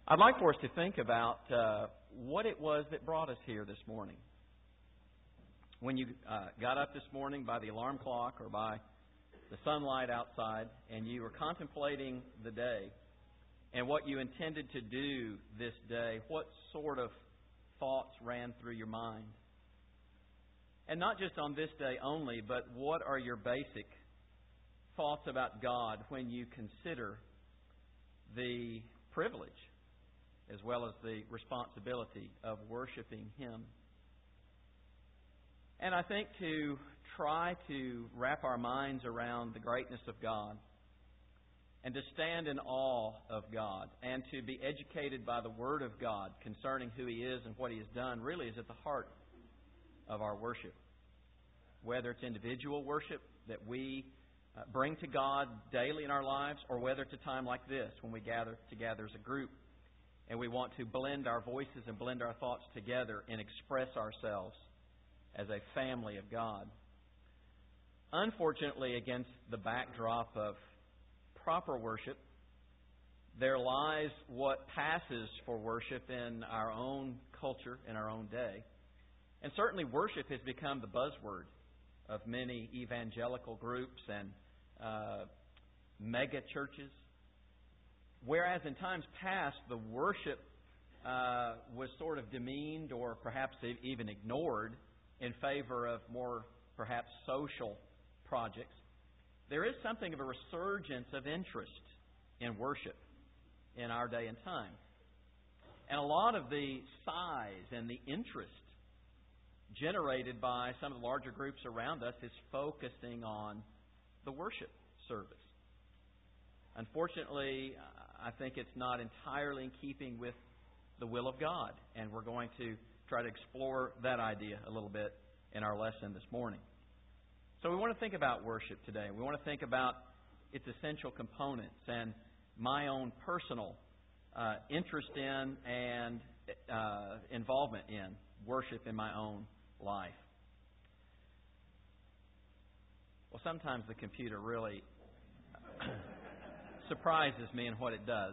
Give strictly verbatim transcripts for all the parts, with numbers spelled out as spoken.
I'd like for us to think about uh, what it was that brought us here this morning. When you uh, got up this morning by the alarm clock or by the sunlight outside and you were contemplating the day and what you intended to do this day, what sort of thoughts ran through your mind? And not just on this day only, but what are your basic thoughts about God when you consider the privilege as well as the responsibility of worshiping Him? And I think to try to wrap our minds around the greatness of God and to stand in awe of God and to be educated by the Word of God concerning who He is and what He has done really is at the heart of our worship. Whether it's individual worship that we uh, bring to God daily in our lives, or whether it's a time like this when we gather together as a group and we want to blend our voices and blend our thoughts together and express ourselves as a family of God. Unfortunately, against the backdrop of proper worship, there lies what passes for worship in our own culture, in our own day. And certainly worship has become the buzzword of many evangelical groups and uh, mega churches. Whereas in times past, the worship uh, was sort of demeaned or perhaps even ignored in favor of more perhaps social projects, there is something of a resurgence of interest in worship in our day and time. And a lot of the size and the interest generated by some of the larger groups around us is focusing on the worship service. Unfortunately, I think it's not entirely in keeping with the will of God, and we're going to try to explore that idea a little bit in our lesson this morning. So we want to think about worship today. We want to think about its essential components and my own personal uh, interest in and uh, involvement in worship in my own life. Well, sometimes the computer really surprises me in what it does.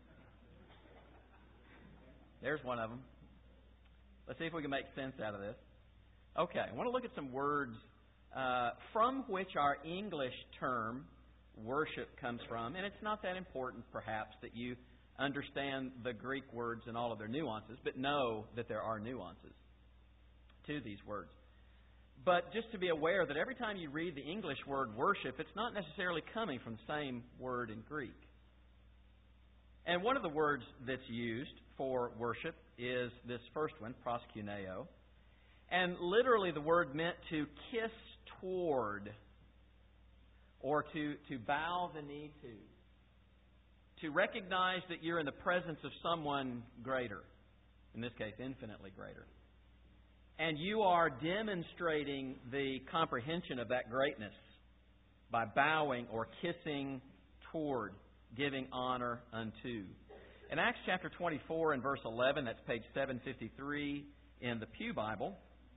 There's one of them. Let's see if we can make sense out of this. Okay, I want to look at some words uh, from which our English term worship comes from. And it's not that important, perhaps, that you understand the Greek words and all of their nuances, but know that there are nuances to these words. But just to be aware that every time you read the English word worship, it's not necessarily coming from the same word in Greek. And one of the words that's used for worship is this first one, proskuneo. And literally the word meant to kiss toward or to, to bow the knee to. To recognize that you're in the presence of someone greater. In this case, infinitely greater. And you are demonstrating the comprehension of that greatness by bowing or kissing toward, giving honor unto. In Acts chapter twenty-four and verse eleven, that's page seven fifty-three in the Pew Bible,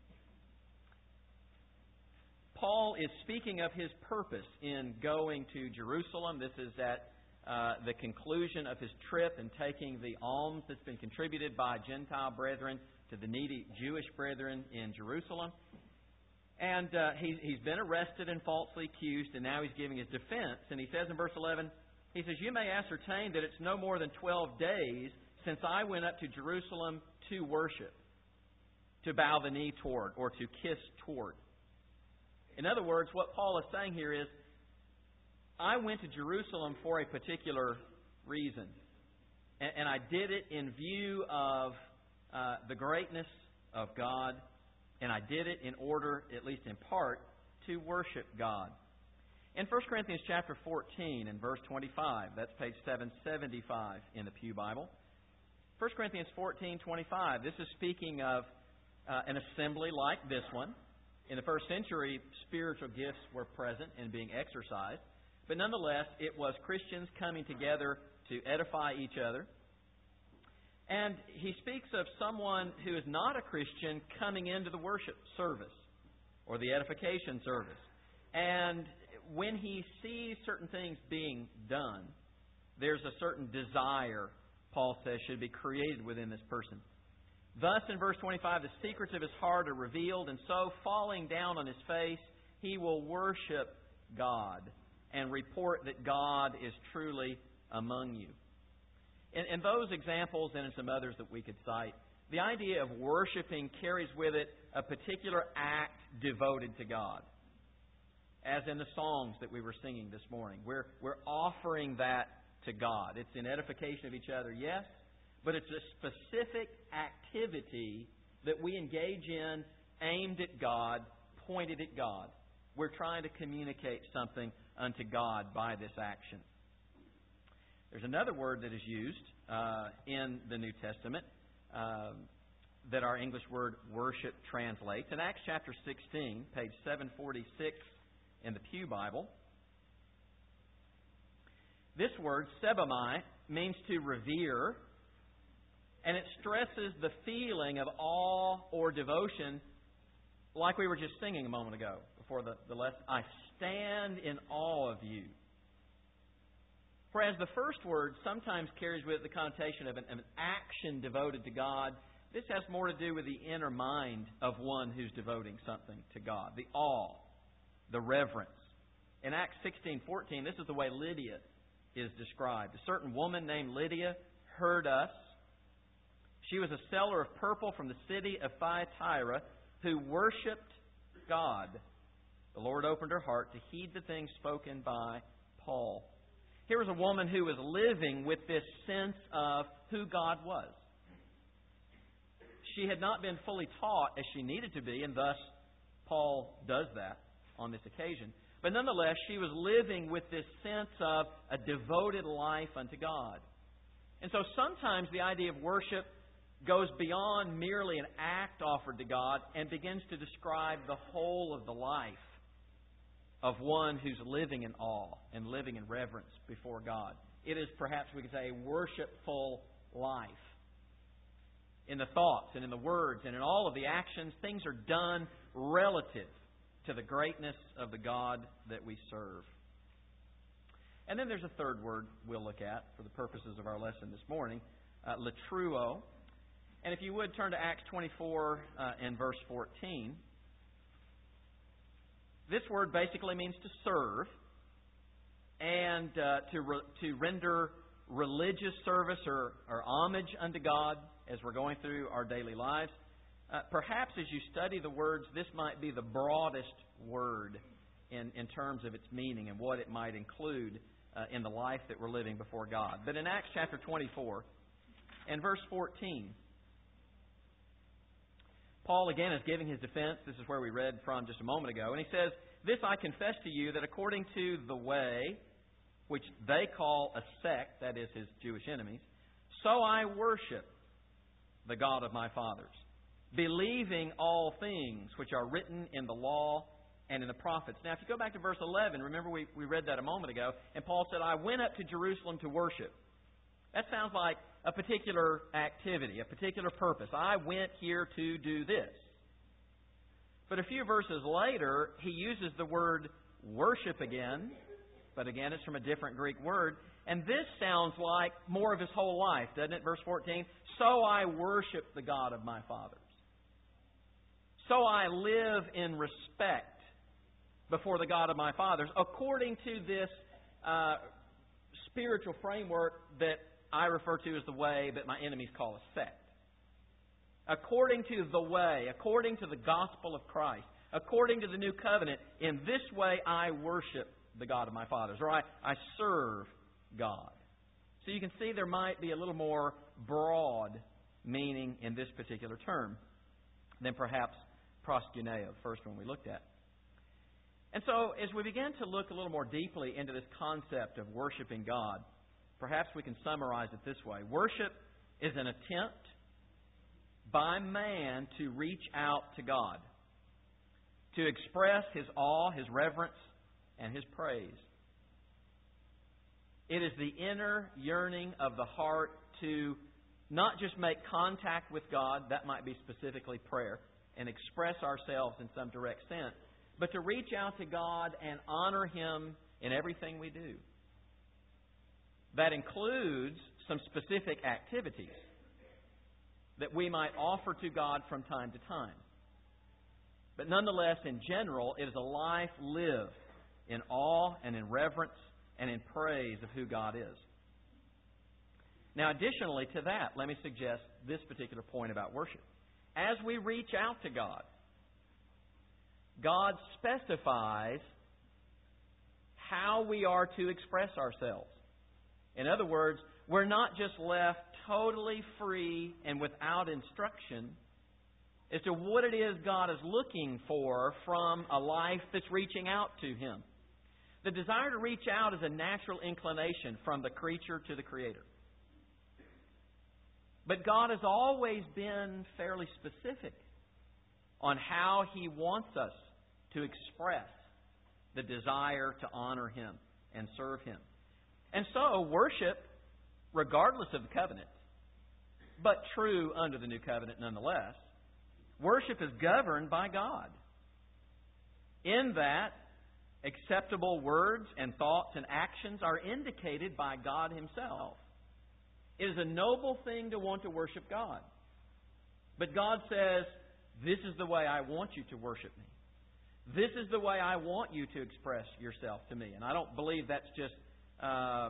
Paul is speaking of his purpose in going to Jerusalem. This is at uh, the conclusion of his trip and taking the alms that's been contributed by Gentile brethren to the needy Jewish brethren in Jerusalem. And uh, he's, he's been arrested and falsely accused, and now he's giving his defense. And he says in verse eleven, he says, "You may ascertain that it's no more than twelve days since I went up to Jerusalem to worship, to bow the knee toward, or to kiss toward." In other words, what Paul is saying here is, I went to Jerusalem for a particular reason. And, and I did it in view of uh, the greatness of God. And I did it in order, at least in part, to worship God. In First Corinthians chapter fourteen and verse twenty-five, that's page seven seventy-five in the Pew Bible. First Corinthians fourteen twenty-five, this is speaking of uh, an assembly like this one. In the first century, spiritual gifts were present and being exercised. But nonetheless, it was Christians coming together to edify each other. And he speaks of someone who is not a Christian coming into the worship service or the edification service. And when he sees certain things being done, there's a certain desire Paul says, should be created within this person. Thus, in verse twenty-five, the secrets of his heart are revealed, and so, falling down on his face, he will worship God and report that God is truly among you. In, in those examples, and in some others that we could cite, the idea of worshiping carries with it a particular act devoted to God. As in the songs that we were singing this morning. We're, we're offering that to God. It's in edification of each other, yes, but it's a specific activity that we engage in aimed at God, pointed at God. We're trying to communicate something unto God by this action. There's another word that is used uh, in the New Testament uh, that our English word worship translates. In Acts chapter sixteen, page seven forty-six in the Pew Bible, this word, sebamai, means to revere, and it stresses the feeling of awe or devotion, like we were just singing a moment ago before the, the lesson. I stand in awe of you. Whereas the first word sometimes carries with it the connotation of an, an action devoted to God. This has more to do with the inner mind of one who's devoting something to God. The awe, the reverence. In Acts sixteen fourteen, this is the way Lydia is described. A certain woman named Lydia heard us. She was a seller of purple from the city of Thyatira who worshipped God. The Lord opened her heart to heed the things spoken by Paul. Here was a woman who was living with this sense of who God was. She had not been fully taught as she needed to be, and thus Paul does that on this occasion. But nonetheless, she was living with this sense of a devoted life unto God. And so sometimes the idea of worship goes beyond merely an act offered to God and begins to describe the whole of the life of one who's living in awe and living in reverence before God. It is perhaps, we could say, a worshipful life. In the thoughts and in the words and in all of the actions, things are done relative to the greatness of the God that we serve. And then there's a third word we'll look at for the purposes of our lesson this morning, uh, latruo. And if you would turn to Acts twenty-four uh, and verse fourteen. This word basically means to serve and uh, to re- to render religious service or, or homage unto God as we're going through our daily lives. Uh, perhaps as you study the words, this might be the broadest word in, in terms of its meaning and what it might include uh, in the life that we're living before God. But in Acts chapter twenty-four and verse fourteen, Paul again is giving his defense. This is where we read from just a moment ago. And he says, "This I confess to you, that according to the way, which they call a sect," that is his Jewish enemies, "so I worship the God of my fathers, believing all things which are written in the law and in the prophets." Now, if you go back to verse eleven, remember we, we read that a moment ago, and Paul said, "I went up to Jerusalem to worship." That sounds like a particular activity, a particular purpose. I went here to do this. But a few verses later, he uses the word worship again, but again, it's from a different Greek word. And this sounds like more of his whole life, doesn't it? Verse fourteen, "So I worship the God of my fathers. So I live in respect before the God of my fathers," according to this uh, spiritual framework that I refer to as the way that my enemies call a sect. According to the way, according to the gospel of Christ, according to the new covenant, in this way I worship the God of my fathers, or I, I serve God. So you can see there might be a little more broad meaning in this particular term than perhaps proskuneo, the first one we looked at. And so as we begin to look a little more deeply into this concept of worshiping God, perhaps we can summarize it this way. Worship is an attempt by man to reach out to God, to express his awe, his reverence, and his praise. It is the inner yearning of the heart to not just make contact with God, that might be specifically prayer, and express ourselves in some direct sense, but to reach out to God and honor Him in everything we do. That includes some specific activities that we might offer to God from time to time. But nonetheless, in general, it is a life lived in awe and in reverence and in praise of who God is. Now, additionally to that, let me suggest this particular point about worship. As we reach out to God, God specifies how we are to express ourselves. In other words, we're not just left totally free and without instruction as to what it is God is looking for from a life that's reaching out to Him. The desire to reach out is a natural inclination from the creature to the Creator. But God has always been fairly specific on how He wants us to express the desire to honor Him and serve Him. And so, worship, regardless of the covenant, but true under the new covenant nonetheless, worship is governed by God. In that, acceptable words and thoughts and actions are indicated by God Himself. It is a noble thing to want to worship God. But God says, this is the way I want you to worship me. This is the way I want you to express yourself to me. And I don't believe that's just uh,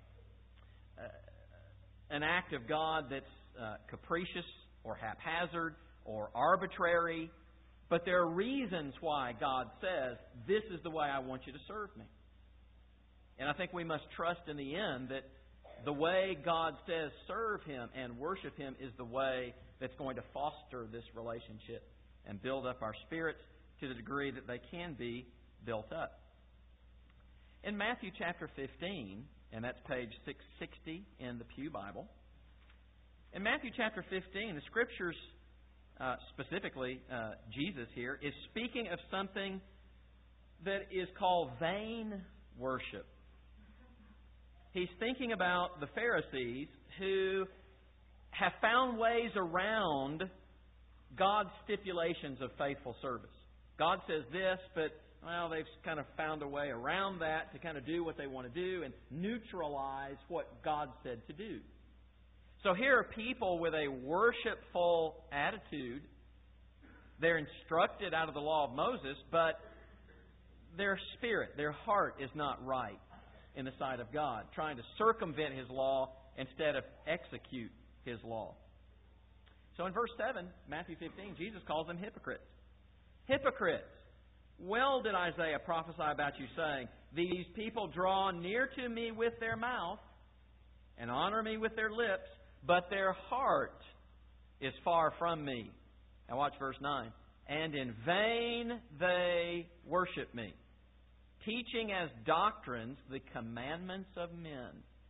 an act of God that's uh, capricious or haphazard or arbitrary. But there are reasons why God says, this is the way I want you to serve me. And I think we must trust in the end that the way God says serve Him and worship Him is the way that's going to foster this relationship and build up our spirits to the degree that they can be built up. In Matthew chapter fifteen, and that's page six sixty in the Pew Bible, in Matthew chapter fifteen, the Scriptures, uh, specifically uh, Jesus here, is speaking of something that is called vain worship. He's thinking about the Pharisees who have found ways around God's stipulations of faithful service. God says this, but, well, they've kind of found a way around that to kind of do what they want to do and neutralize what God said to do. So here are people with a worshipful attitude. They're instructed out of the law of Moses, but their spirit, their heart is not right in the sight of God, trying to circumvent His law instead of execute His law. So in verse seven, Matthew fifteen, Jesus calls them hypocrites. Hypocrites! Well did Isaiah prophesy about you, saying, these people draw near to me with their mouth and honor me with their lips, but their heart is far from me. Now watch verse nine. And in vain they worship me, teaching as doctrines the commandments of men.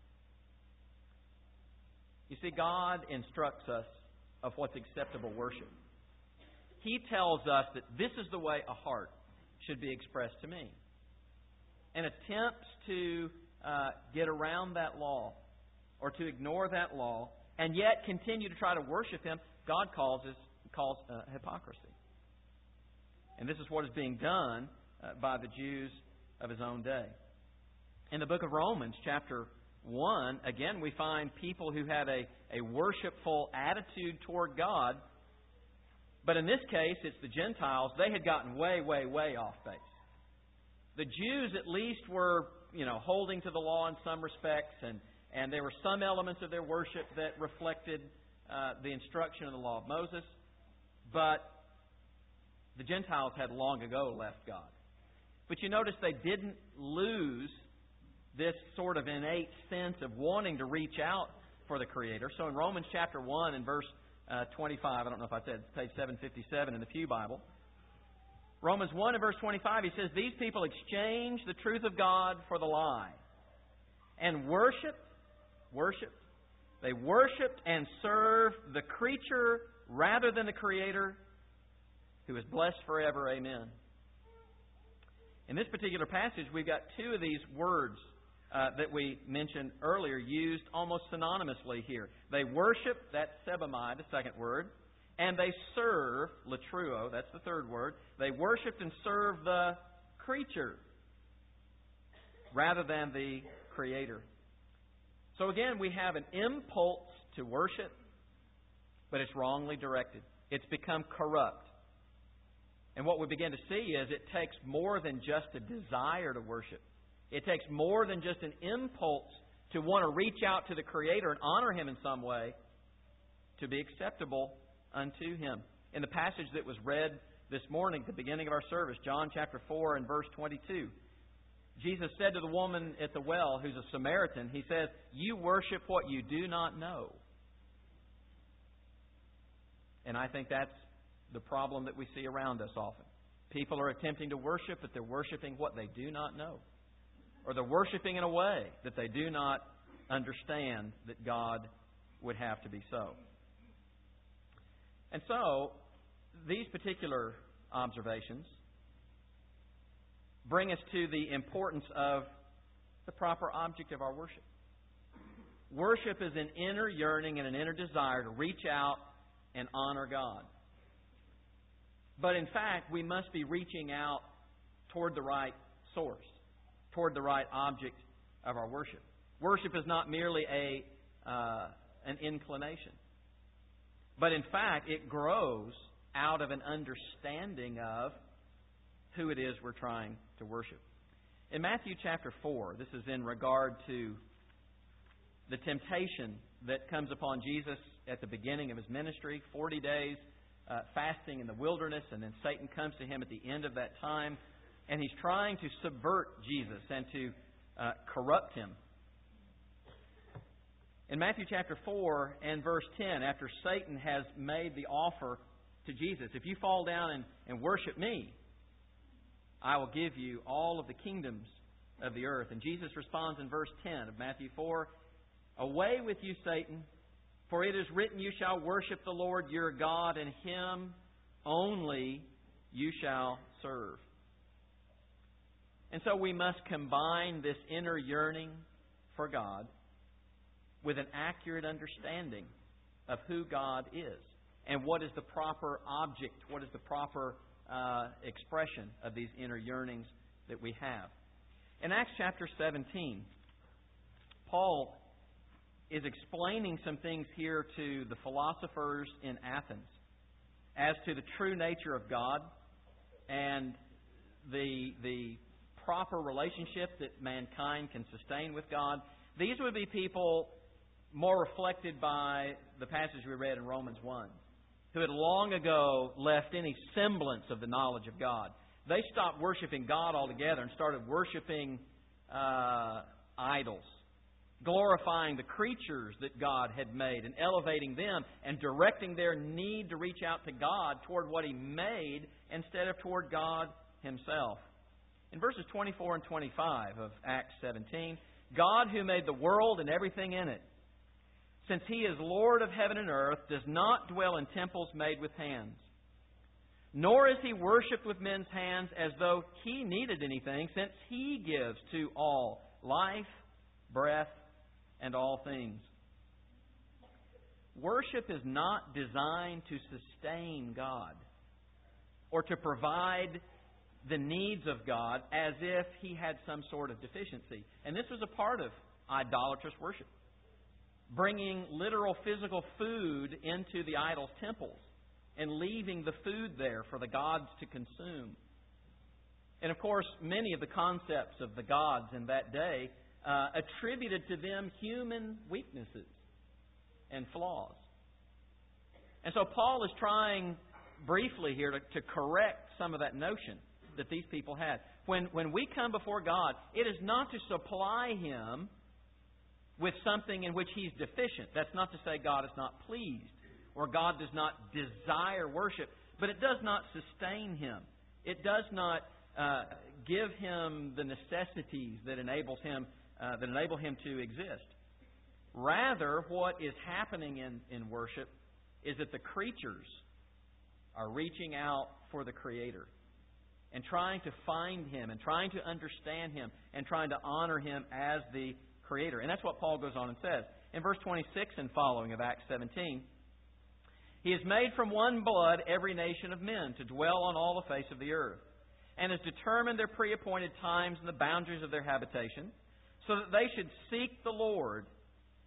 You see, God instructs us of what's acceptable worship. He tells us that this is the way a heart should be expressed to me. And attempts to uh, get around that law or to ignore that law and yet continue to try to worship Him, God calls, us, calls uh, hypocrisy. And this is what is being done uh, by the Jews of His own day. In the book of Romans, chapter one, again, we find people who had a, a worshipful attitude toward God. But in this case, it's the Gentiles. They had gotten way, way, way off base. The Jews at least were, you know, holding to the law in some respects, and, and there were some elements of their worship that reflected uh, the instruction of the law of Moses. But the Gentiles had long ago left God. But you notice they didn't lose this sort of innate sense of wanting to reach out for the Creator. So in Romans chapter one and verse uh, twenty-five, I don't know if I said it's page seven fifty-seven in the Pew Bible. Romans one and verse twenty-five, he says, these people exchange the truth of God for the lie and worship, worship, they worshiped and served the creature rather than the Creator, who is blessed forever. Amen. In this particular passage, we've got two of these words uh, that we mentioned earlier used almost synonymously here. They worship, that's sebamai, the second word, and they serve, latruo, that's the third word. They worshiped and served the creature rather than the Creator. So again, we have an impulse to worship, but it's wrongly directed. It's become corrupt. And what we begin to see is it takes more than just a desire to worship. It takes more than just an impulse to want to reach out to the Creator and honor Him in some way to be acceptable unto Him. In the passage that was read this morning at the beginning of our service, John chapter four and verse twenty-two, Jesus said to the woman at the well, who's a Samaritan, He says, "You worship what you do not know." And I think that's the problem that we see around us often. People are attempting to worship, but they're worshiping what they do not know. Or they're worshiping in a way that they do not understand that God would have to be so. And so, these particular observations bring us to the importance of the proper object of our worship. Worship is an inner yearning and an inner desire to reach out and honor God. But in fact, we must be reaching out toward the right source, toward the right object of our worship. Worship is not merely a uh, an inclination, but in fact, it grows out of an understanding of who it is we're trying to worship. In Matthew chapter four, this is in regard to the temptation that comes upon Jesus at the beginning of His ministry, forty days uh, fasting in the wilderness, and then Satan comes to Him at the end of that time, and he's trying to subvert Jesus and to uh, corrupt Him. In Matthew chapter four and verse ten, after Satan has made the offer to Jesus, "If you fall down and, and worship me, I will give you all of the kingdoms of the earth." And Jesus responds in verse ten of Matthew four, "Away with you, Satan, for it is written, you shall worship the Lord your God, and Him only you shall serve." And so we must combine this inner yearning for God with an accurate understanding of who God is and what is the proper object, what is the proper uh, expression of these inner yearnings that we have. In Acts chapter seventeen, Paul is explaining some things here to the philosophers in Athens as to the true nature of God and the the proper relationship that mankind can sustain with God. These would be people more reflected by the passage we read in Romans one, who had long ago left any semblance of the knowledge of God. They stopped worshiping God altogether and started worshiping uh, idols, glorifying the creatures that God had made and elevating them and directing their need to reach out to God toward what He made instead of toward God Himself. In verses twenty-four and twenty-five of Acts seventeen, "God who made the world and everything in it, since He is Lord of heaven and earth, does not dwell in temples made with hands. Nor is He worshipped with men's hands as though He needed anything, since He gives to all life, breath, and all things." Worship is not designed to sustain God or to provide the needs of God as if He had some sort of deficiency. And this was a part of idolatrous worship, bringing literal physical food into the idol's temples and leaving the food there for the gods to consume. And of course, many of the concepts of the gods in that day uh, attributed to them human weaknesses and flaws. And so Paul is trying briefly here to, to correct some of that notion that these people had. When, when we come before God, it is not to supply Him with something in which He's deficient. That's not to say God is not pleased or God does not desire worship, but it does not sustain Him. It does not uh, give Him the necessities that enables Him uh, that enable Him to exist. Rather, what is happening in, in worship is that the creatures are reaching out for the Creator and trying to find Him and trying to understand Him and trying to honor Him as the Creator. And that's what Paul goes on and says. In verse twenty-six and following of Acts seventeen, "He has made from one blood every nation of men to dwell on all the face of the earth, and has determined their pre-appointed times and the boundaries of their habitation, so that they should seek the Lord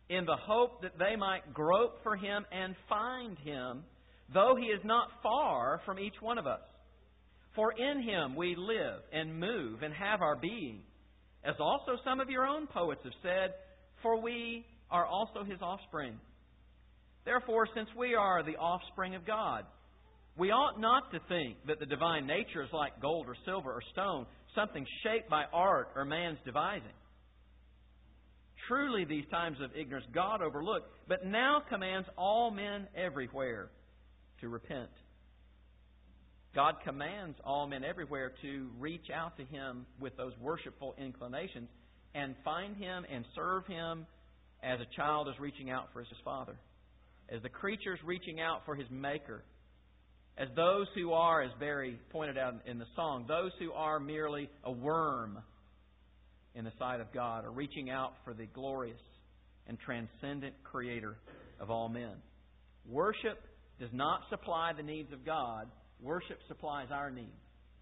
in the hope that they might grope for Him and find Him, though He is not far from each one of us. For in Him we live and move and have our being, as also some of your own poets have said, for we are also His offspring. Therefore, since we are the offspring of God, we ought not to think that the divine nature is like gold or silver or stone, something shaped by art or man's devising. Truly, these times of ignorance God overlooked, but now commands all men everywhere to repent. God commands all men everywhere to reach out to Him with those worshipful inclinations and find Him and serve Him as a child is reaching out for his father, as the creature is reaching out for his Maker, as those who are, as Barry pointed out in the song, those who are merely a worm in the sight of God are reaching out for the glorious and transcendent Creator of all men. Worship does not supply the needs of God. Worship supplies our needs.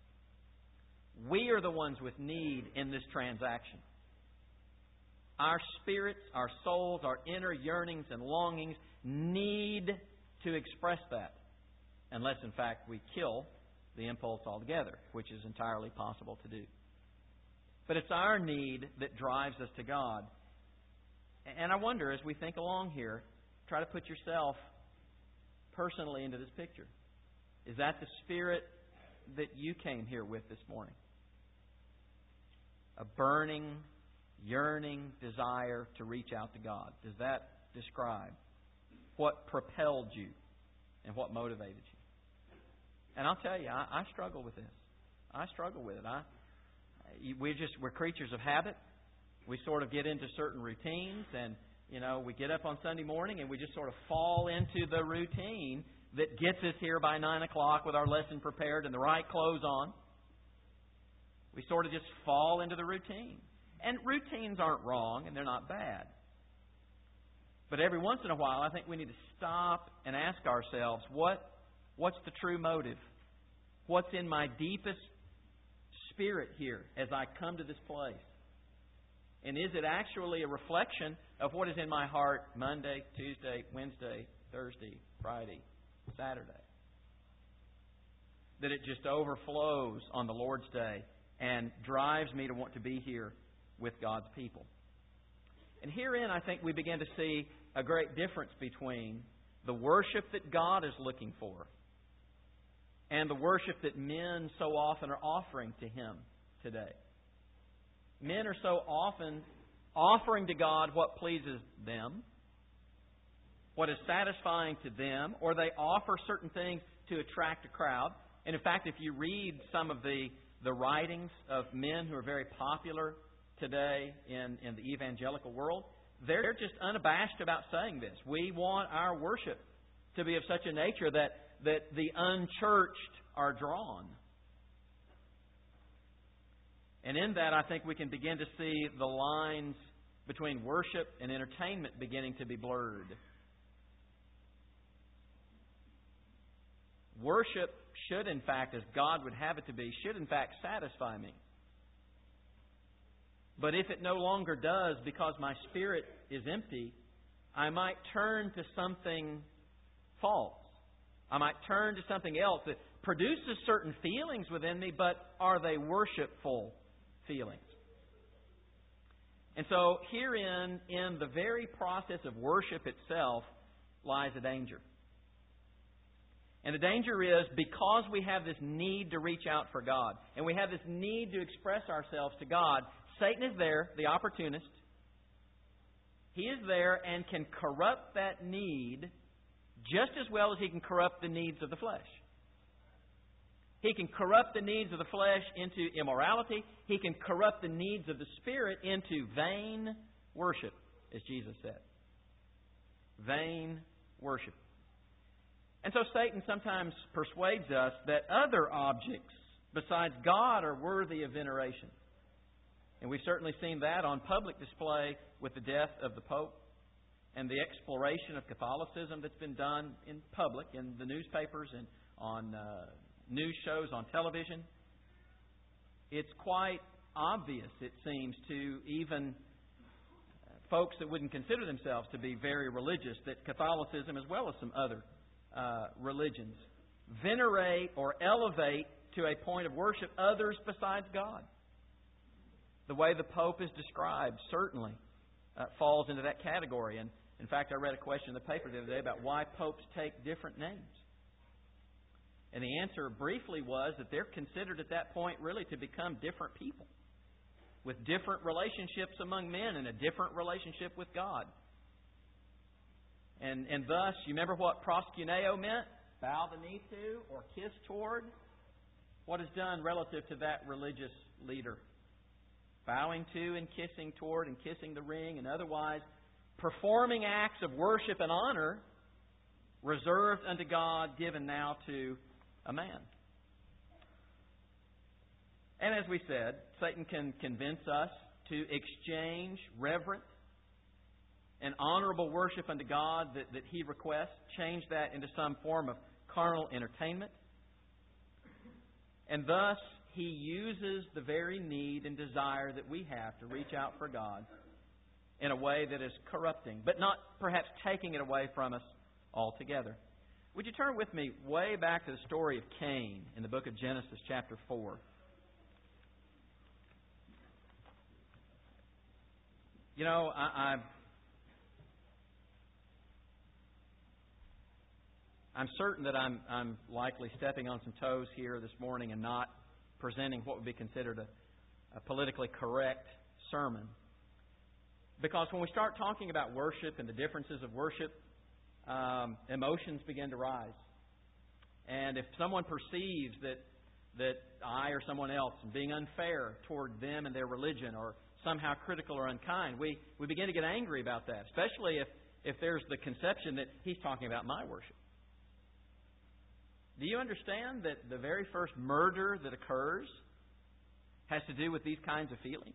We are the ones with need in this transaction. Our spirits, our souls, our inner yearnings and longings need to express that. Unless, in fact, we kill the impulse altogether, which is entirely possible to do. But it's our need that drives us to God. And I wonder, as we think along here, try to put yourself personally into this picture. Is that the spirit that you came here with this morning? A burning, yearning desire to reach out to God. Does that describe what propelled you and what motivated you? And I'll tell you, I, I struggle with this. I struggle with it. I, we just we're creatures of habit. We sort of get into certain routines, and you know, we get up on Sunday morning and we just sort of fall into the routine that gets us here by nine o'clock with our lesson prepared and the right clothes on. We sort of just fall into the routine. And routines aren't wrong and they're not bad. But every once in a while, I think we need to stop and ask ourselves, what what's the true motive? What's in my deepest spirit here as I come to this place? And is it actually a reflection of what is in my heart Monday, Tuesday, Wednesday, Thursday, Friday, Saturday? That it just overflows on the Lord's Day and drives me to want to be here with God's people. And herein, I think we begin to see a great difference between the worship that God is looking for and the worship that men so often are offering to Him today. Men are so often offering to God what pleases them, what is satisfying to them, or they offer certain things to attract a crowd. And in fact, if you read some of the, the writings of men who are very popular today in, in the evangelical world, they're just unabashed about saying this. We want our worship to be of such a nature that, that the unchurched are drawn. And in that, I think we can begin to see the lines between worship and entertainment beginning to be blurred. Worship should, in fact, as God would have it to be, should, in fact, satisfy me. But if it no longer does because my spirit is empty, I might turn to something false. I might turn to something else that produces certain feelings within me, but are they worshipful feelings? And so herein, in the very process of worship itself, lies a danger. And the danger is because we have this need to reach out for God, and we have this need to express ourselves to God, Satan is there, the opportunist. He is there and can corrupt that need just as well as he can corrupt the needs of the flesh. He can corrupt the needs of the flesh into immorality. He can corrupt the needs of the Spirit into vain worship, as Jesus said. Vain worship. And so Satan sometimes persuades us that other objects besides God are worthy of veneration. And we've certainly seen that on public display with the death of the Pope and the exploration of Catholicism that's been done in public, in the newspapers and on uh, news shows on television. It's quite obvious, it seems, to even folks that wouldn't consider themselves to be very religious, that Catholicism, as well as some other uh, religions, venerate or elevate to a point of worship others besides God. The way the Pope is described certainly uh, falls into that category. And in fact, I read a question in the paper the other day about why popes take different names. And the answer briefly was that they're considered at that point really to become different people with different relationships among men and a different relationship with God. And and thus, you remember what proskuneo meant? Bow the knee to or kiss toward. What is done relative to that religious leader? Bowing to and kissing toward and kissing the ring and otherwise performing acts of worship and honor reserved unto God, given now to a man. And as we said, Satan can convince us to exchange reverent and honorable worship unto God that, that he requests, change that into some form of carnal entertainment. And thus, he uses the very need and desire that we have to reach out for God in a way that is corrupting, but not perhaps taking it away from us altogether. Would you turn with me way back to the story of Cain in the book of Genesis chapter four? You know, I, I've, I'm certain that I'm, I'm likely stepping on some toes here this morning and not presenting what would be considered a, a politically correct sermon. Because when we start talking about worship and the differences of worship, um, emotions begin to rise. And if someone perceives that that I or someone else is being unfair toward them and their religion, or somehow critical or unkind, we, we begin to get angry about that, especially if, if there's the conception that he's talking about my worship. Do you understand that the very first murder that occurs has to do with these kinds of feelings?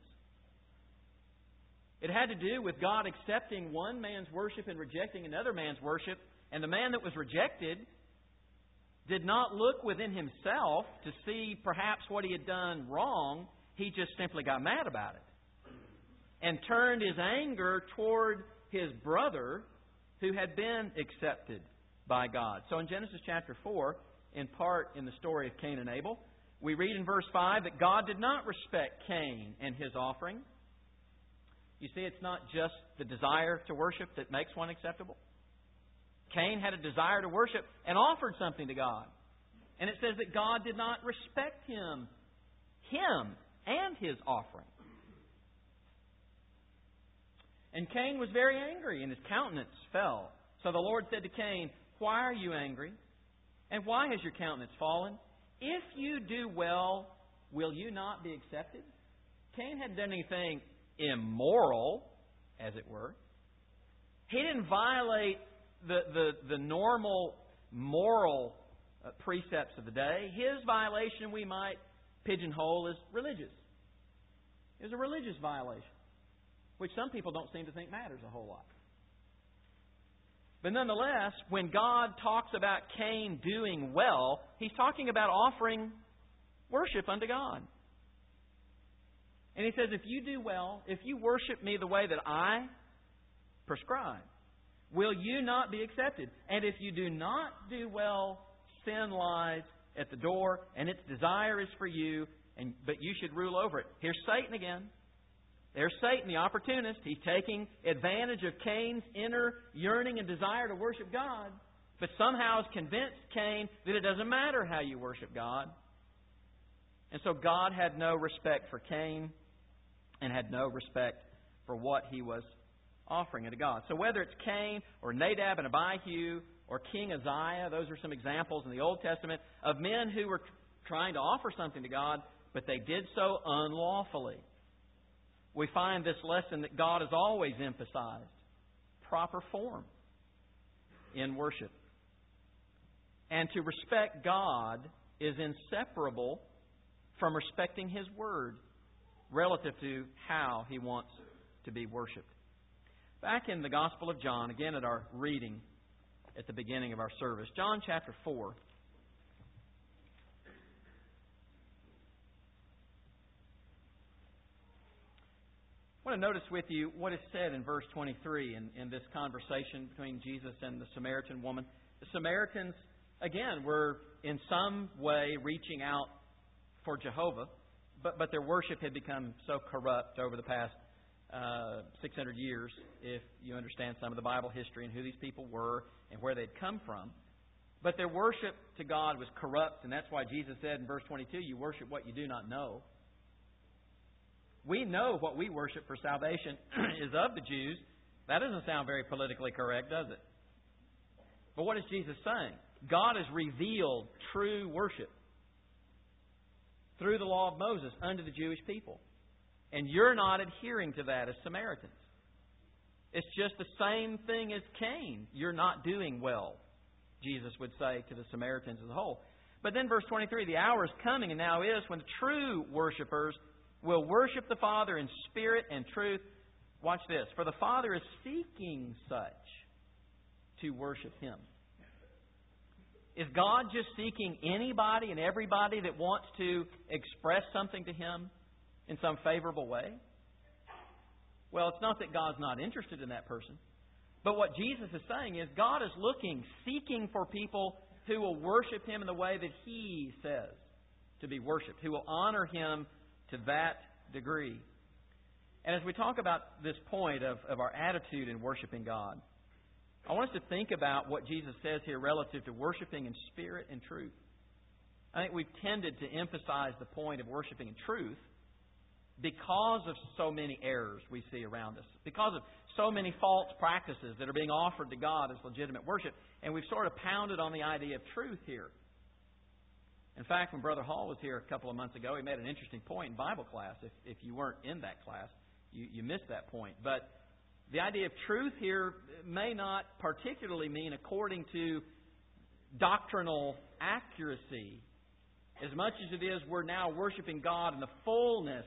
It had to do with God accepting one man's worship and rejecting another man's worship. And the man that was rejected did not look within himself to see perhaps what he had done wrong. He just simply got mad about it and turned his anger toward his brother who had been accepted by God. So in Genesis chapter four, in part in the story of Cain and Abel, we read in verse five that God did not respect Cain and his offering. You see, it's not just the desire to worship that makes one acceptable. Cain had a desire to worship and offered something to God. And it says that God did not respect him, him and his offering. And Cain was very angry, and his countenance fell. So the Lord said to Cain, "Why are you angry? And why has your countenance fallen? If you do well, will you not be accepted?" Cain hadn't done anything immoral, as it were. He didn't violate the, the, the normal moral uh, precepts of the day. His violation we might pigeonhole as religious. It was a religious violation, which some people don't seem to think matters a whole lot. But nonetheless, when God talks about Cain doing well, He's talking about offering worship unto God. And He says, if you do well, if you worship Me the way that I prescribe, will you not be accepted? And if you do not do well, sin lies at the door, and its desire is for you, and but you should rule over it. Here's Satan again. There's Satan, the opportunist. He's taking advantage of Cain's inner yearning and desire to worship God, but somehow has convinced Cain that it doesn't matter how you worship God. And so God had no respect for Cain and had no respect for what he was offering unto God. So whether it's Cain or Nadab and Abihu or King Uzziah, those are some examples in the Old Testament of men who were trying to offer something to God, but they did so unlawfully. We find this lesson that God has always emphasized proper form in worship. And to respect God is inseparable from respecting His Word relative to how He wants to be worshipped. Back in the Gospel of John, again at our reading at the beginning of our service, John chapter four. I want to notice with you what is said in verse twenty-three in, in this conversation between Jesus and the Samaritan woman. The Samaritans, again, were in some way reaching out for Jehovah, but, but their worship had become so corrupt over the past uh, six hundred years, if you understand some of the Bible history and who these people were and where they'd come from. But their worship to God was corrupt, and that's why Jesus said in verse twenty-two, you worship what you do not know. We know what we worship for salvation is of the Jews. That doesn't sound very politically correct, does it? But what is Jesus saying? God has revealed true worship through the law of Moses unto the Jewish people. And you're not adhering to that as Samaritans. It's just the same thing as Cain. You're not doing well, Jesus would say to the Samaritans as a whole. But then verse twenty-three, the hour is coming and now is when the true worshipers will worship the Father in spirit and truth. Watch this. For the Father is seeking such to worship Him. Is God just seeking anybody and everybody that wants to express something to Him in some favorable way? Well, it's not that God's not interested in that person. But what Jesus is saying is God is looking, seeking for people who will worship Him in the way that He says to be worshipped, who will honor Him to that degree. And as we talk about this point of, of our attitude in worshiping God, I want us to think about what Jesus says here relative to worshiping in spirit and truth. I think we've tended to emphasize the point of worshiping in truth because of so many errors we see around us, because of so many false practices that are being offered to God as legitimate worship, and we've sort of pounded on the idea of truth here. In fact, when Brother Hall was here a couple of months ago, he made an interesting point in Bible class. If, if you weren't in that class, you, you missed that point. But the idea of truth here may not particularly mean according to doctrinal accuracy as much as it is we're now worshiping God in the fullness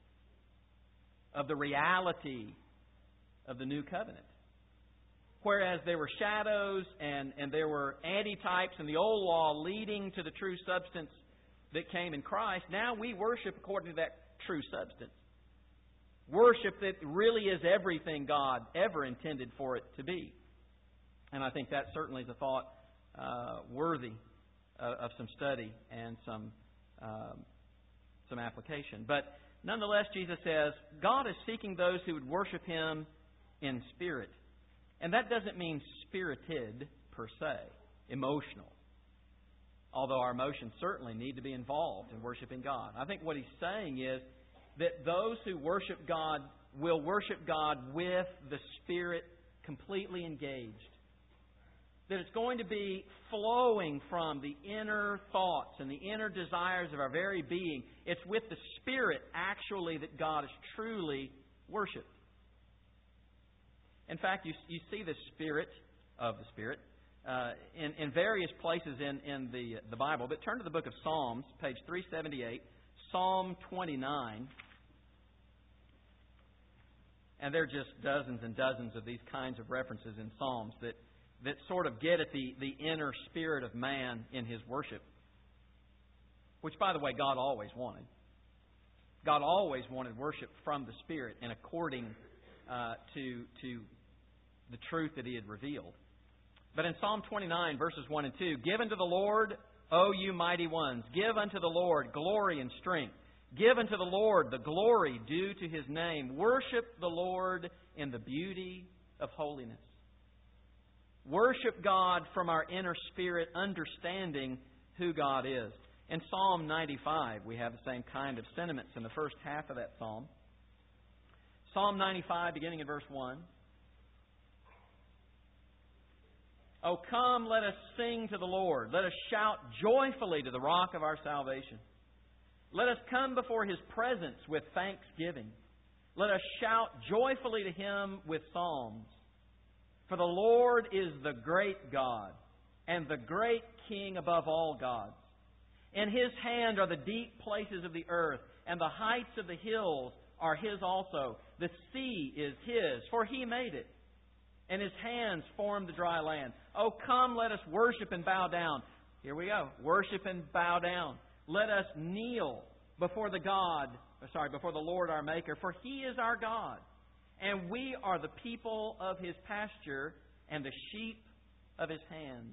of the reality of the new covenant. Whereas there were shadows and, and there were antitypes in the old law leading to the true substance that came in Christ, now we worship according to that true substance. Worship that really is everything God ever intended for it to be. And I think that certainly is a thought uh, worthy of, of some study and some um, some application. But nonetheless, Jesus says, God is seeking those who would worship Him in spirit. And that doesn't mean spirited per se, emotional. Although our emotions certainly need to be involved in worshiping God. I think what He's saying is that those who worship God will worship God with the Spirit completely engaged. That it's going to be flowing from the inner thoughts and the inner desires of our very being. It's with the Spirit actually that God is truly worshipped. In fact, you, you see the Spirit of the Spirit uh, in, in various places in, in the, the Bible. But turn to the book of Psalms, page three seventy-eight, Psalm twenty-nine. And there are just dozens and dozens of these kinds of references in Psalms that, that sort of get at the, the inner spirit of man in his worship. Which, by the way, God always wanted. God always wanted worship from the Spirit and according uh, to, to the truth that He had revealed. But in Psalm twenty-nine, verses one and two, give unto the Lord, O you mighty ones, give unto the Lord glory and strength. Give unto the Lord the glory due to His name. Worship the Lord in the beauty of holiness. Worship God from our inner spirit, understanding who God is. In Psalm ninety-five, we have the same kind of sentiments in the first half of that psalm. Psalm ninety-five, beginning in verse one. O come, let us sing to the Lord. Let us shout joyfully to the rock of our salvation. Let us come before His presence with thanksgiving. Let us shout joyfully to Him with psalms. For the Lord is the great God and the great King above all gods. In His hand are the deep places of the earth, and the heights of the hills are His also. The sea is His, for He made it, and His hands formed the dry land. Oh, come, let us worship and bow down. Here we go. Worship and bow down. Let us kneel before the God, sorry, before the Lord our Maker, for He is our God, and we are the people of His pasture and the sheep of His hand.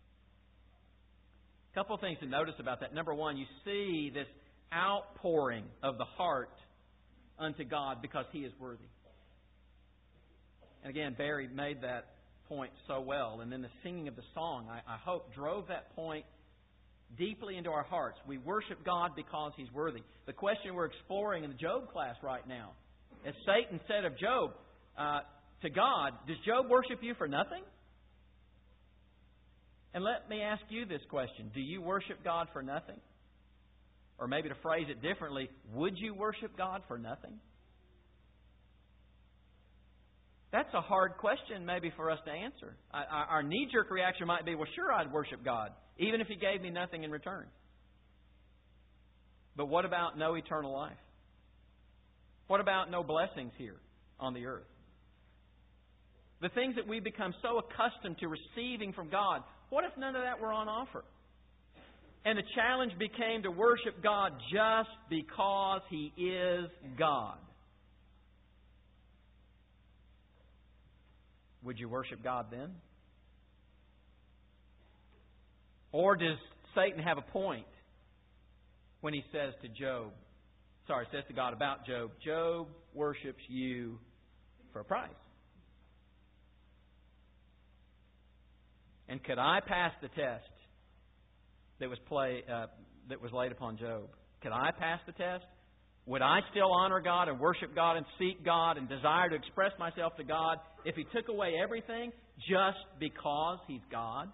A couple of things to notice about that. Number one, you see this outpouring of the heart unto God because He is worthy. And again, Barry made that point so well. And then the singing of the song, I, I hope, drove that point deeply into our hearts. We worship God because He's worthy. The question we're exploring in the Job class right now, as Satan said of Job, uh, to God, does Job worship you for nothing? And let me ask you this question. Do you worship God for nothing? Or maybe to phrase it differently, would you worship God for nothing? That's a hard question maybe for us to answer. Our knee-jerk reaction might be, well, sure, I'd worship God, even if He gave me nothing in return. But what about no eternal life? What about no blessings here on the earth? The things that we become so accustomed to receiving from God, what if none of that were on offer? And the challenge became to worship God just because He is God. Would you worship God then? Or does Satan have a point when he says to Job, sorry, says to God about Job, Job worships you for a price? And could I pass the test that was play uh, that was laid upon Job? Could I pass the test? Would I still honor God and worship God and seek God and desire to express myself to God if He took away everything just because He's God?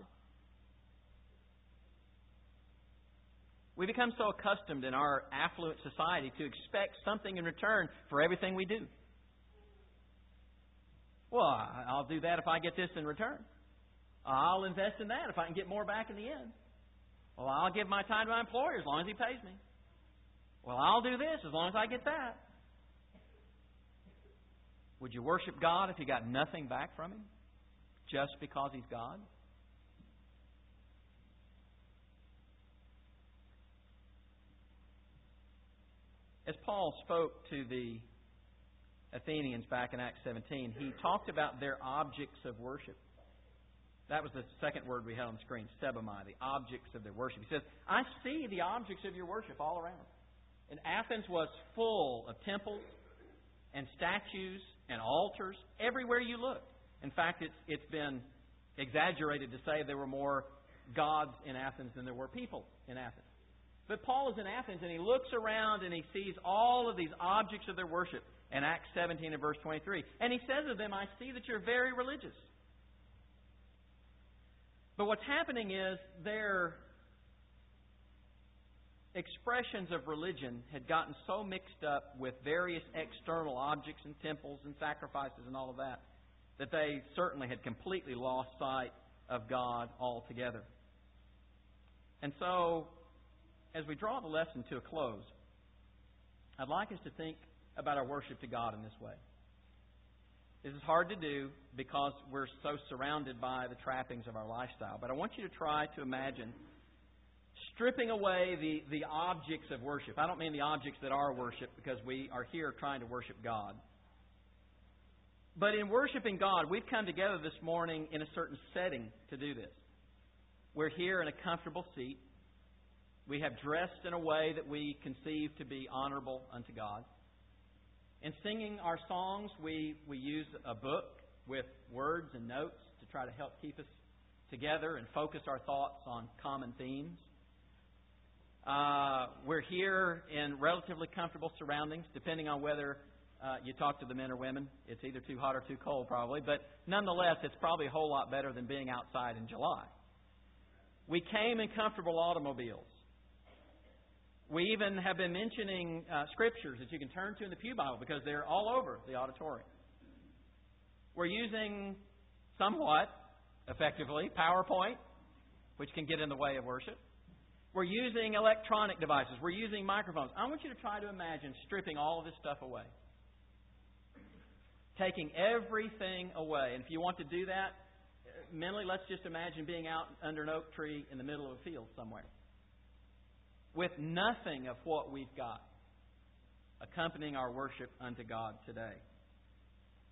We become so accustomed in our affluent society to expect something in return for everything we do. Well, I'll do that if I get this in return. I'll invest in that if I can get more back in the end. Well, I'll give my time to my employer as long as he pays me. Well, I'll do this as long as I get that. Would you worship God if you got nothing back from Him just because He's God? As Paul spoke to the Athenians back in Acts seventeen, he talked about their objects of worship. That was the second word we had on the screen, sebamai, the objects of their worship. He says, I see the objects of your worship all around. And Athens was full of temples and statues and altars everywhere you looked. In fact, it's, it's been exaggerated to say there were more gods in Athens than there were people in Athens. But Paul is in Athens and he looks around and he sees all of these objects of their worship in Acts seventeen and verse twenty-three. And he says of them, I see that you're very religious. But what's happening is their expressions of religion had gotten so mixed up with various external objects and temples and sacrifices and all of that, that they certainly had completely lost sight of God altogether. And so, as we draw the lesson to a close, I'd like us to think about our worship to God in this way. This is hard to do because we're so surrounded by the trappings of our lifestyle. But I want you to try to imagine stripping away the, the objects of worship. I don't mean the objects that are worship because we are here trying to worship God. But in worshiping God, we've come together this morning in a certain setting to do this. We're here in a comfortable seat. We have dressed in a way that we conceive to be honorable unto God. In singing our songs, we, we use a book with words and notes to try to help keep us together and focus our thoughts on common themes. Uh, we're here in relatively comfortable surroundings, depending on whether uh, you talk to the men or women. It's either too hot or too cold, probably. But nonetheless, it's probably a whole lot better than being outside in July. We came in comfortable automobiles. We even have been mentioning uh, scriptures that you can turn to in the Pew Bible because they're all over the auditorium. We're using somewhat effectively PowerPoint, which can get in the way of worship. We're using electronic devices. We're using microphones. I want you to try to imagine stripping all of this stuff away. Taking everything away. And if you want to do that, mentally, let's just imagine being out under an oak tree in the middle of a field somewhere, with nothing of what we've got accompanying our worship unto God today.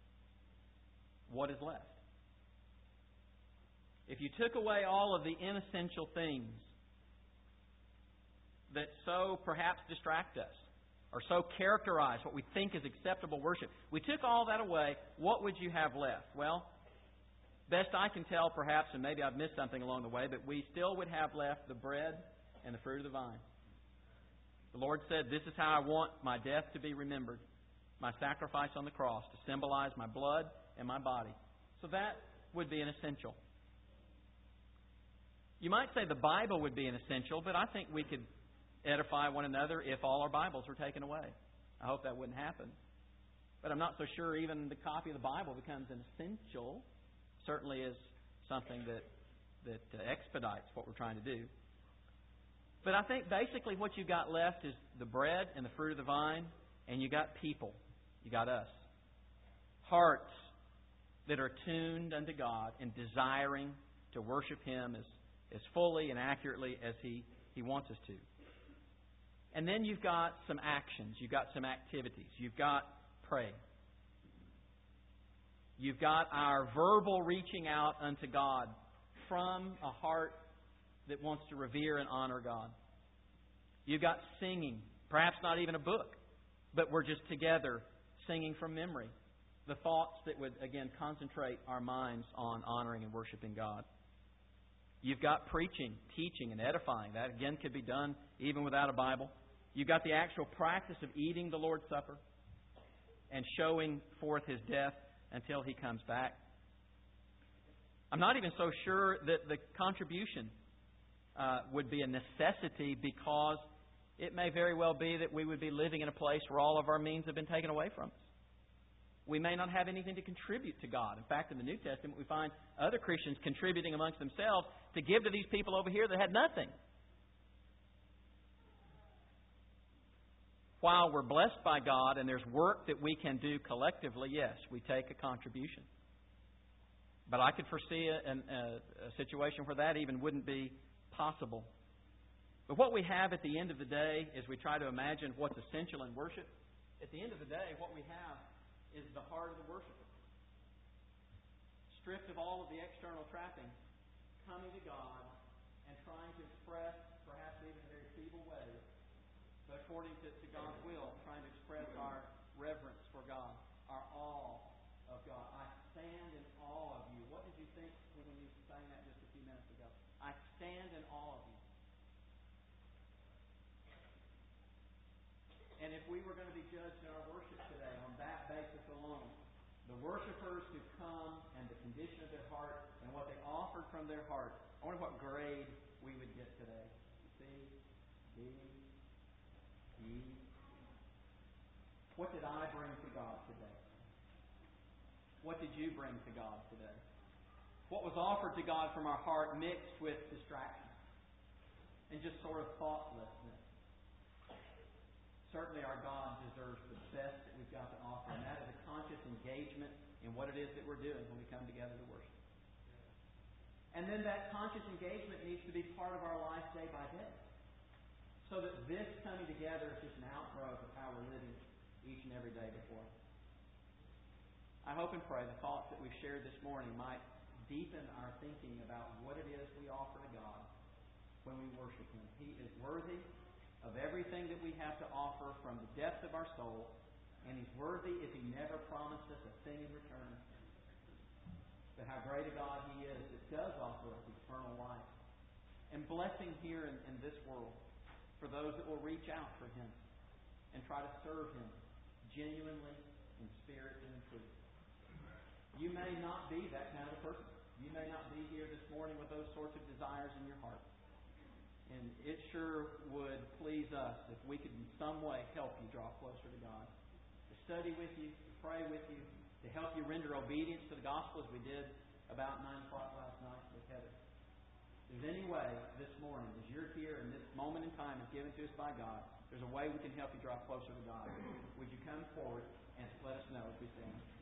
what is left? If you took away all of the inessential things that so perhaps distract us or so characterize what we think is acceptable worship, we took all that away, what would you have left? Well, best I can tell perhaps, and maybe I've missed something along the way, but we still would have left the bread and the fruit of the vine. The Lord said, this is how I want my death to be remembered, my sacrifice on the cross to symbolize my blood and my body. So that would be an essential. You might say the Bible would be an essential, but I think we could edify one another if all our Bibles were taken away. I hope that wouldn't happen. But I'm not so sure even the copy of the Bible becomes an essential. Certainly is something that, that uh, expedites what we're trying to do. But I think basically what you got left is the bread and the fruit of the vine, and you got people. You got us. Hearts that are tuned unto God and desiring to worship Him as, as fully and accurately as He, He wants us to. And then you've got some actions. You've got some activities. You've got praying. You've got our verbal reaching out unto God from a heart that wants to revere and honor God. You've got singing. Perhaps not even a book, but we're just together singing from memory. The thoughts that would, again, concentrate our minds on honoring and worshiping God. You've got preaching, teaching, and edifying. That, again, could be done even without a Bible. You've got the actual practice of eating the Lord's Supper and showing forth His death until He comes back. I'm not even so sure that the contribution uh, would be a necessity, because it may very well be that we would be living in a place where all of our means have been taken away from us. We may not have anything to contribute to God. In fact, in the New Testament, we find other Christians contributing amongst themselves to give to these people over here that had nothing. While we're blessed by God and there's work that we can do collectively, yes, we take a contribution. But I could foresee a, a, a situation where that even wouldn't be possible. But what we have at the end of the day is we try to imagine what's essential in worship. At the end of the day, what we have is the heart of the worshiper. Stripped of all of the external trappings, coming to God and trying to express, perhaps even in a very feeble way, but according to, to God's will, trying to express our reverence for God, our awe of God. I stand in awe of you. What did you think when you sang that just a few minutes ago? I stand in awe of you. And if we were going to be judged in our worship today on that basis alone, the worshipers who come and the condition of their heart and what they offered from their heart, I wonder what grade we would get today. C, D, E. What did I bring to God today? What did you bring to God today? What was offered to God from our heart mixed with distraction and just sort of thoughtlessness? Certainly our God deserves the best that we've got to offer, and that is a conscious engagement in what it is that we're doing when we come together to worship. And then that conscious engagement needs to be part of our life day by day, so that this coming together is just an outgrowth of how we're living each and every day before us. I hope and pray the thoughts that we've shared this morning might deepen our thinking about what it is we offer to God when we worship Him. He is worthy of everything that we have to offer from the depth of our soul, and He's worthy if He never promised us a thing in return. But how great a God He is that does offer us eternal life and blessing here in, in this world for those that will reach out for Him and try to serve Him genuinely in spirit and in truth. You may not be that kind of a person. You may not be here this morning with those sorts of desires in your heart. And it sure would please us if we could in some way help you draw closer to God. To study with you, to pray with you, to help you render obedience to the gospel as we did about nine o'clock last night with Heather. If there's any way this morning, as you're here and this moment in time is given to us by God, there's a way we can help you draw closer to God. Would you come forward and let us know as we stand?